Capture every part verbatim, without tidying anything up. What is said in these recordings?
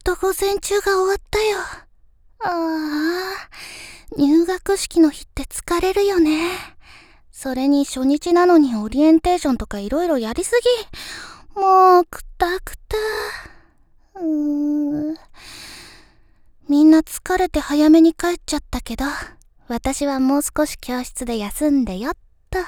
と午前中が終わったよ。ああ、入学式の日って疲れるよね。それに初日なのにオリエンテーションとかいろいろやりすぎ。もうくたくた。うーん。みんな疲れて早めに帰っちゃったけど、私はもう少し教室で休んでよっと。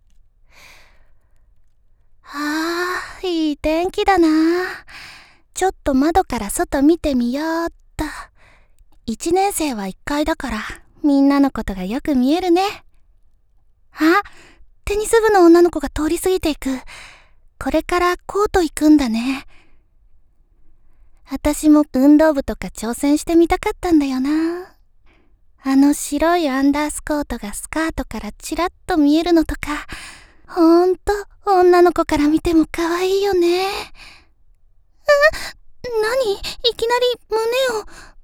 ああ、いい天気だな。ちょっと窓から外見てみようっと。一年生はいっかいだから、みんなのことがよく見えるね。あ、テニス部の女の子が通り過ぎていく。これからコート行くんだね。私も運動部とか挑戦してみたかったんだよな。あの白いアンダースコートがスカートからチラッと見えるのとか、ほんと女の子から見ても可愛いよね。え、何？いきなり胸を。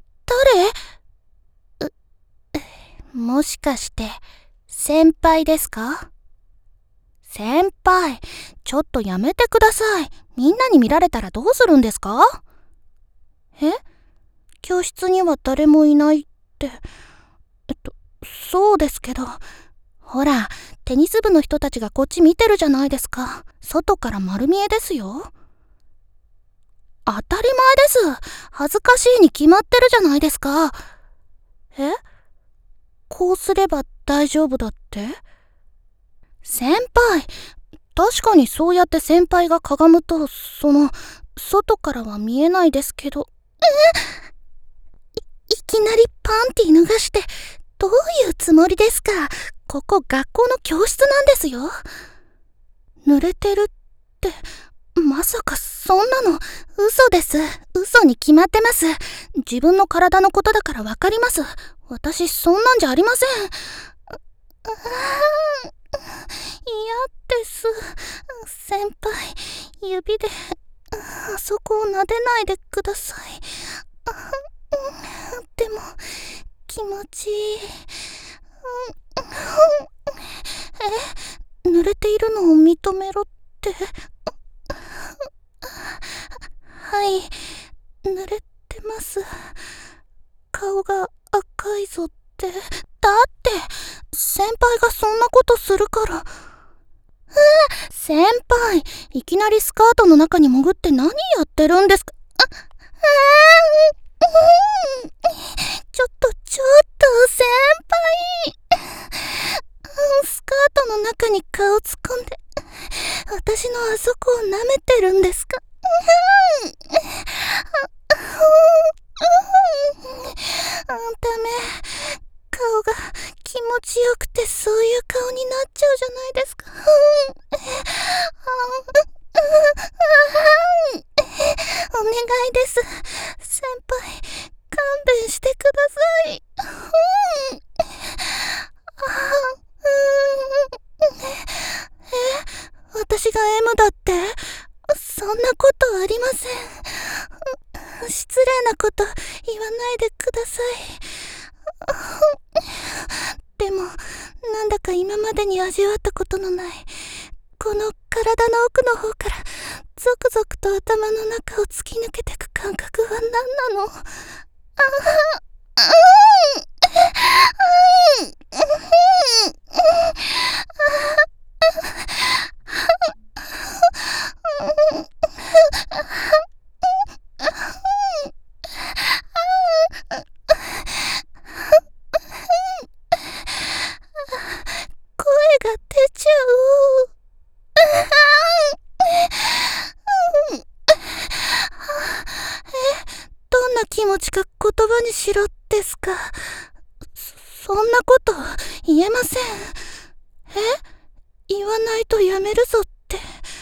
誰？う、もしかして先輩ですか？先輩、ちょっとやめてください。みんなに見られたらどうするんですか？え？教室には誰もいないって。えっと、そうですけど。ほら、テニス部の人たちがこっち見てるじゃないですか。外から丸見えですよ。当たり前です。恥ずかしいに決まってるじゃないですか。え？こうすれば大丈夫だって？先輩、確かにそうやって先輩がかがむと、その、外からは見えないですけど。え？い、いきなりパンティ脱がして、どういうつもりですか？ここ学校の教室なんですよ。濡れてるって、まさかそんなの、嘘です。嘘に決まってます。自分の体のことだからわかります。私そんなんじゃありません。嫌です。先輩、指で、あそこを撫でないでください。でも、気持ちいい。え？濡れているのを認めろって。はい、濡れてます。顔が赤いぞって。だって、先輩がそんなことするから。先輩、いきなりスカートの中に潜って何やってるんですか？あ、あー、ちょっとちょっと先輩、スカートの中に顔突っ込んで私のあそこを舐めてるんですか？ダメ、顔が気持ちよくてそういう顔になっちゃうじゃないですか。お願いです、先輩、勘弁してください。え、私が エム だって？そんなことありません。失礼なこと言わないでください。でも、なんだか今までに味わったことのない、この体の奥の方からゾクゾクと頭の中を突き抜けてく感覚は何なの？ああ、声が出ちゃう。どんな気持ちか言葉にしろですか？そ、そんなこと言えません。え？言わないとやめるぞって。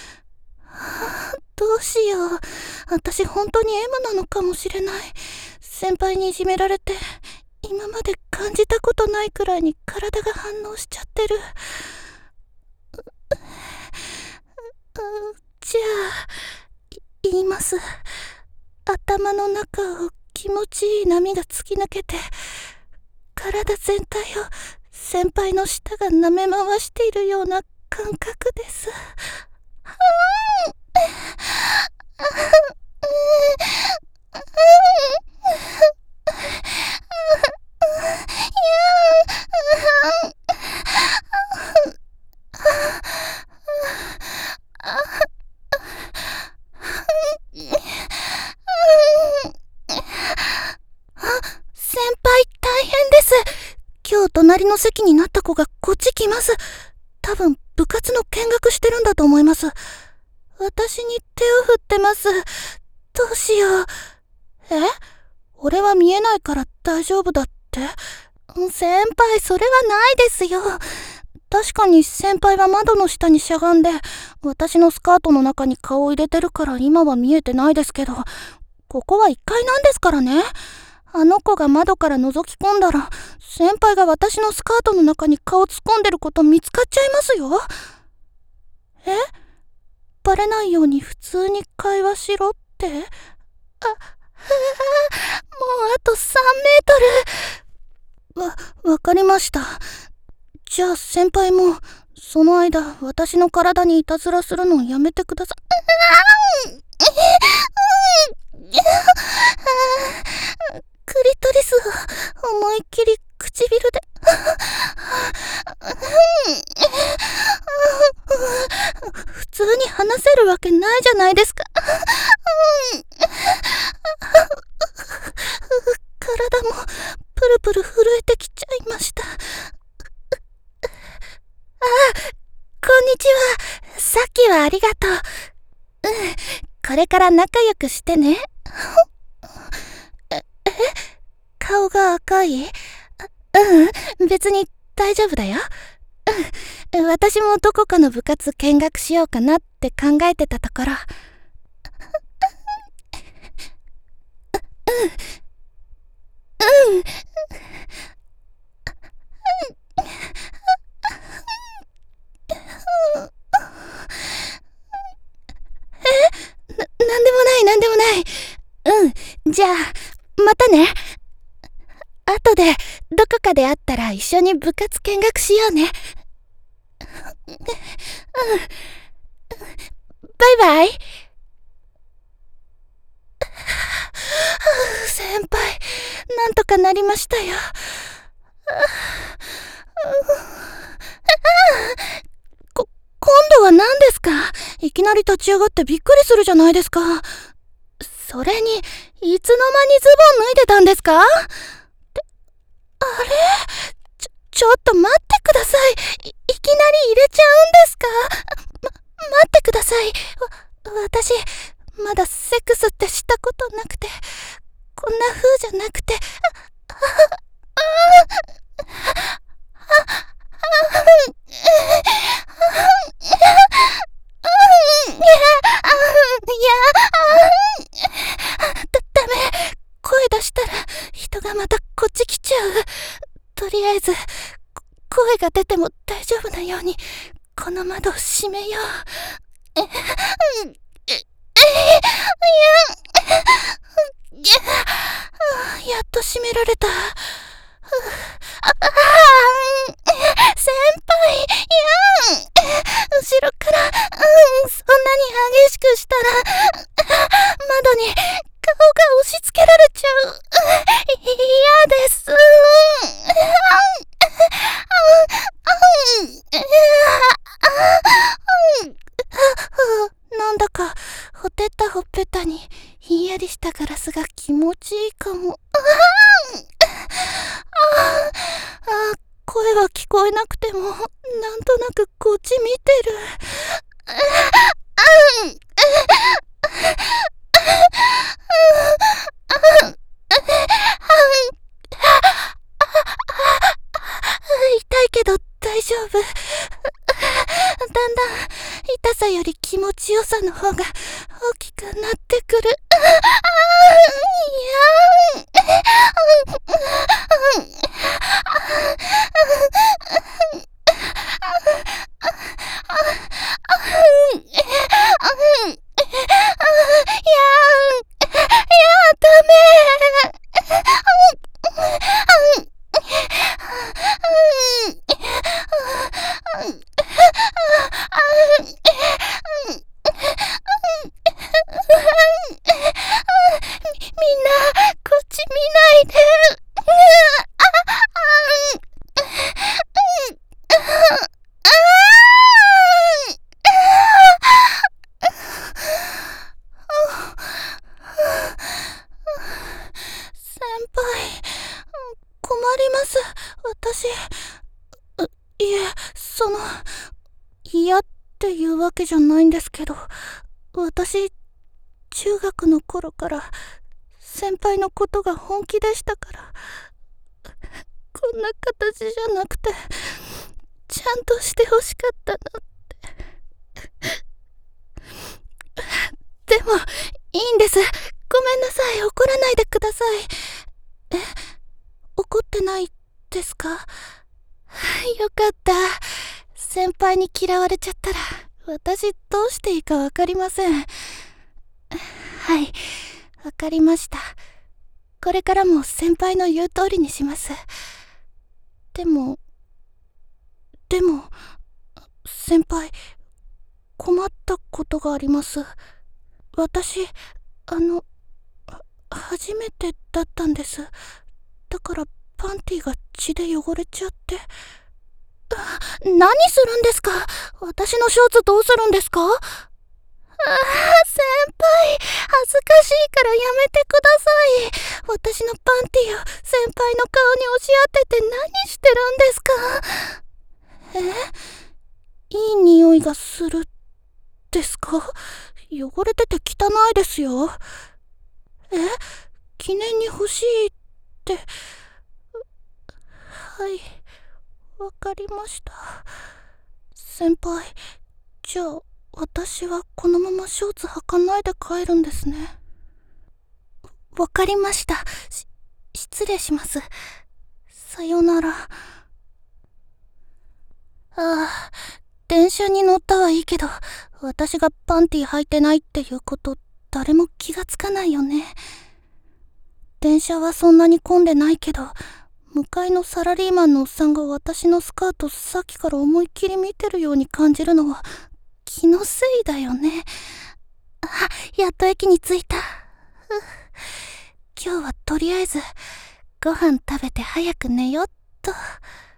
どうしよう。私本当に エム なのかもしれない。先輩にいじめられて、今まで感じたことないくらいに体が反応しちゃってる。じゃあ、言います。頭の中を気持ちいい波が突き抜けて、体全体を先輩の舌が舐め回しているような感覚です。 隣の席になった子がこっち来ます。多分部活の見学してるんだと思います。私に手を振ってます。どうしよう。え？俺は見えないから大丈夫だって？先輩、それはないですよ。確かに先輩は窓の下にしゃがんで、私のスカートの中に顔を入れてるから今は見えてないですけど、ここはいっかいなんですからね。あの子が窓から覗き込んだら、先輩が私のスカートの中に顔突っ込んでること見つかっちゃいますよ。え？バレないように普通に会話しろって？あ、もうあとさんメートル。わ、わかりました。じゃあ先輩も、その間私の体にいたずらするのやめてください。クリトリスを思いっきり唇で普通に話せるわけないじゃないですか。体もプルプル震えてきちゃいました。ああ、こんにちは。さっきはありがとう。うん、これから仲良くしてね。え、え？顔が赤い？ううん、別に大丈夫だよ。うん、私もどこかの部活見学しようかなって考えてたところ。うん、うん。え？な、なんでもない、なんでもない。うん、じゃあ、またね。後で、どこかで会ったら一緒に部活見学しようね。うん。バイバイ。先輩、なんとかなりましたよ。こ、今度は何ですか？いきなり立ち上がってびっくりするじゃないですか。それに、いつの間にズボン脱いでたんですか？って、あれ？ちょ、ちょっと待ってください。い、いきなり入れちゃうんですか？ま、待ってください。わ、私、まだセックスってしたことなくて、こんな風じゃなくて、あ、あ、あ、だ、ダメ。声出したら人がまたこっち来ちゃう。とりあえず、声が出ても大丈夫なように、この窓を閉めよう。え、え、いや、やっと閉められた。先輩、いや後ろから、うん、そんなに激しくしたら、窓に顔が押し付けられちゃう。嫌です。なんだか、ほてったほっぺたにひんやりしたガラスが気持ちいいかも。あ、声は聞こえなくても、なんとなくこっち見てる。痛いけど大丈夫。だんだん痛さより気持ちよさの方が大きくなってくる。ああ、いやや私、いえ、その、嫌っていうわけじゃないんですけど、私、中学の頃から先輩のことが本気でしたから、こんな形じゃなくて、ちゃんとしてほしかったなって。でも、いいんです。ごめんなさい。怒らないでください。え、怒ってないですか？よかった。先輩に嫌われちゃったら、私どうしていいかわかりません。はい、わかりました。これからも先輩の言う通りにします。でも、でも、先輩、困ったことがあります。私、あの、初めてだったんです。だからパンティが血で汚れちゃって。何するんですか？私のショーツどうするんですか？ああ、先輩、恥ずかしいからやめてください。私のパンティを先輩の顔に押し当てて何してるんですか？え？いい匂いがするですか？汚れてて汚いですよ。え？記念に欲しいって。はい、わかりました。先輩、じゃあ私はこのままショーツ履かないで帰るんですね。わかりました。し失礼します。さよなら。ああ、電車に乗ったはいいけど、私がパンティ履いてないっていうこと誰も気がつかないよね。電車はそんなに混んでないけど、向かいのサラリーマンのおっさんが私のスカートさっきから思いっきり見てるように感じるのは気のせいだよね。あ、やっと駅に着いた。今日はとりあえずご飯食べて早く寝よっと。